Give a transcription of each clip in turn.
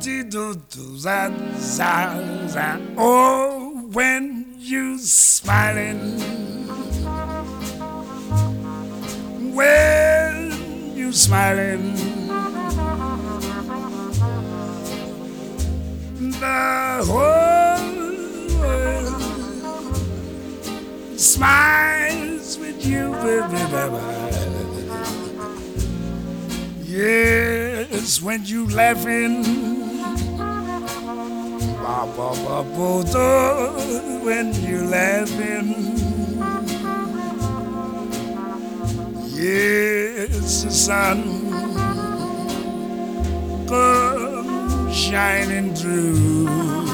Oh, when you smiling, when you smiling, the whole world smiles with you, baby. Yes, when you laughing, when you laughing, yes, the sun comes shining through.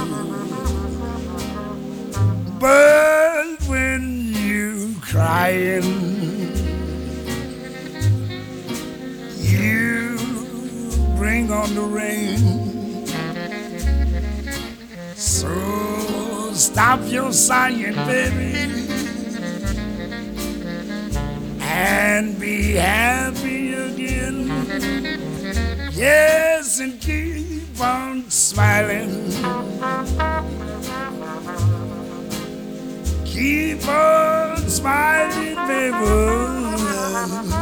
But when you crying, you bring on the rain. So stop your sighing, baby, and be happy again. Yes, and keep on smiling. Keep on smiling, baby.